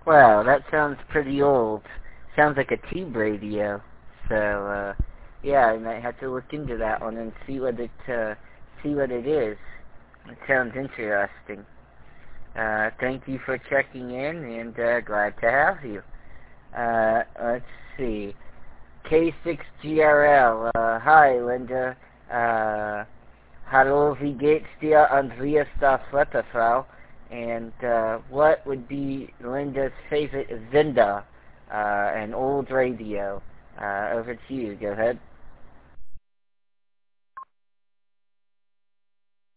Wow, that sounds pretty old. Sounds like a tube radio. So, yeah, I might have to look into that one and see what it is. It sounds interesting. Thank you for checking in, and glad to have you. Let's see. K6GRL. Hi, Linda. Hallo, wie geht's dir, Andreas Fletterfrau? And what would be Linda's favorite Zinda? An old radio. Over to you. Go ahead.